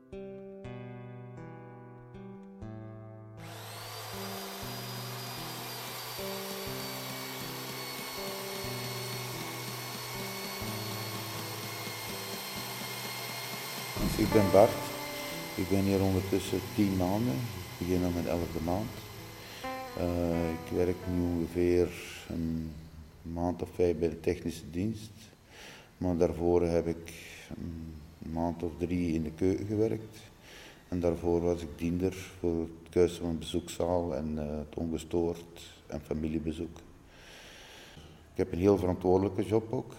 Ik ben Bart. Ik ben hier ondertussen 10 maanden. Ik begin aan mijn 11e maand. Ik werk nu ongeveer een maand of 5 bij de technische dienst. Maar daarvoor heb ik een maand of 3 in de keuken gewerkt. En daarvoor was ik diender voor het kuisen van bezoekzaal en het ongestoord en familiebezoek. Ik heb een heel verantwoordelijke job ook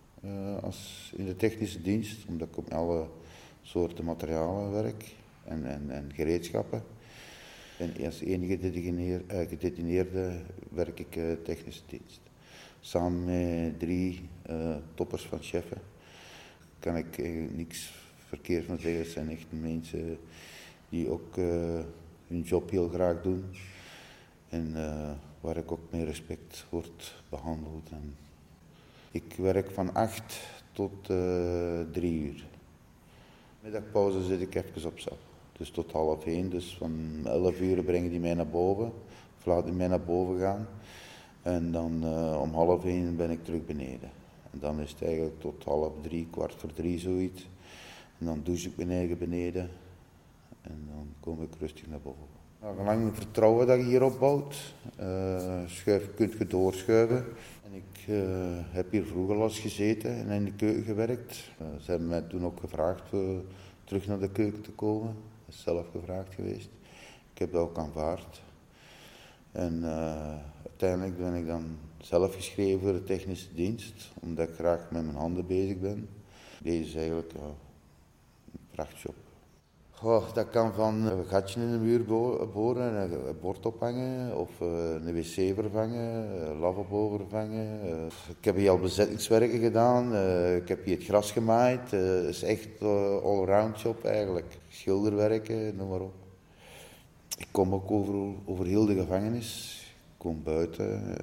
als in de technische dienst, omdat ik op alle soorten materialen werk en gereedschappen. En als enige gedetineerde werk ik technische dienst. Samen met 3 toppers van cheffen kan ik niks verkeerd van zeggen. Het zijn echt mensen die ook hun job heel graag doen. En waar ik ook met respect word behandeld. En ik werk van 8 tot 3 uur. Middagpauze zit ik even op stap. Dus tot 12:30. Dus van 11 uur brengen die mij naar boven. Of laten die mij naar boven gaan. En dan om 12:30 ben ik terug beneden. En dan is het eigenlijk tot 2:30, 2:45 zoiets. En dan douche ik beneden. En dan kom ik rustig naar boven. Nou, gelang het vertrouwen dat je hier opbouwt, kunt je doorschuiven. En ik heb hier vroeger al eens gezeten en in de keuken gewerkt. Ze hebben mij toen ook gevraagd terug naar de keuken te komen. Dat is zelf gevraagd geweest. Ik heb dat ook aanvaard. En uiteindelijk ben ik dan zelf geschreven voor de technische dienst, omdat ik graag met mijn handen bezig ben. Deze is eigenlijk een prachtjob. Oh, dat kan van een gatje in de muur boren, een bord ophangen of een wc vervangen, een lavabo vervangen. Ik heb hier al bezettingswerken gedaan, ik heb hier het gras gemaaid. Het is echt all-round job eigenlijk. Schilderwerken, noem maar op. Ik kom ook over heel de gevangenis. Ik kom buiten.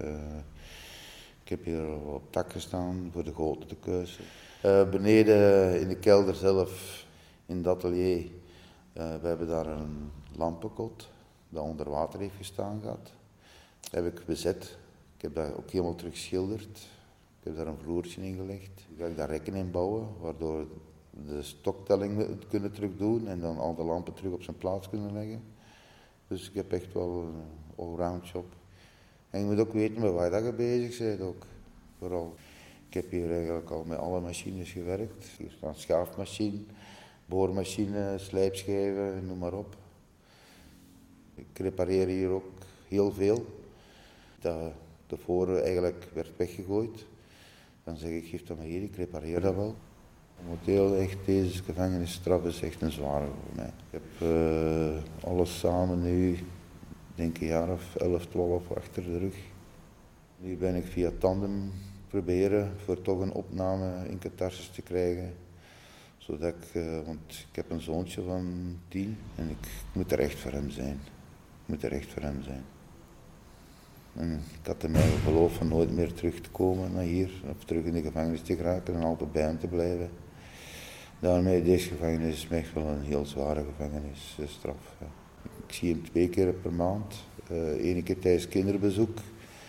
Ik heb hier op dak gestaan voor de goten te kuisen. Beneden in de kelder zelf, in het atelier. We hebben daar een lampenkot dat onder water heeft gestaan gehad. Dat heb ik bezet. Ik heb dat ook helemaal terug geschilderd. Ik heb daar een vloertje in gelegd. Ik ga daar rekken in bouwen, waardoor we de stoktelling kunnen terug doen en dan al de lampen terug op zijn plaats kunnen leggen. Dus ik heb echt wel een allround job. En je moet ook weten met waar je bezig bent ook. Vooral. Ik heb hier eigenlijk al met alle machines gewerkt. Hier staat een schaafmachine, boormachine, slijpschijven, noem maar op. Ik repareer hier ook heel veel. Dat tevoren eigenlijk werd weggegooid. Dan zeg ik, geef dat maar hier, ik repareer dat wel. Momenteel echt, deze gevangenisstraf is echt een zware voor mij. Ik heb alles samen nu, denk ik een jaar of 11, 12 achter de rug. Nu ben ik via tandem proberen voor toch een opname in catharsis te krijgen. Zodat want ik heb een zoontje van 10 en ik moet er echt voor hem zijn. Ik moet er echt voor hem zijn. En ik had in mij geloof van nooit meer terug te komen naar hier, of terug in de gevangenis te geraken en altijd bij hem te blijven. Daarmee, deze gevangenis is echt wel een heel zware gevangenisstraf. Ja. Ik zie hem 2 keer per maand. 1 keer tijdens kinderbezoek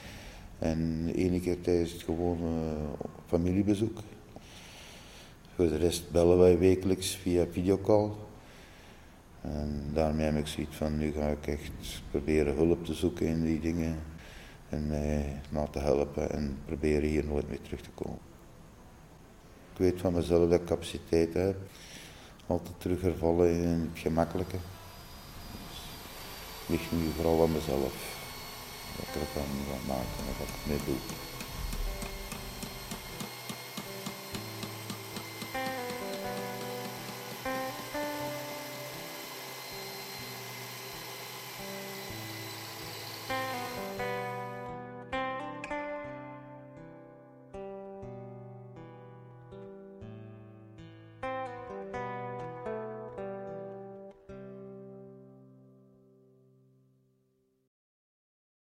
en 1 keer tijdens het gewone familiebezoek. Voor de rest bellen wij wekelijks via videocall. En daarmee heb ik zoiets van, nu ga ik echt proberen hulp te zoeken in die dingen. En mij na te helpen en proberen hier nooit meer terug te komen. Ik weet van mezelf dat ik capaciteit heb. Altijd terug hervallen in het gemakkelijke. Dus het ligt nu vooral aan mezelf. Wat ik ervan ga maken en wat ik mee doe.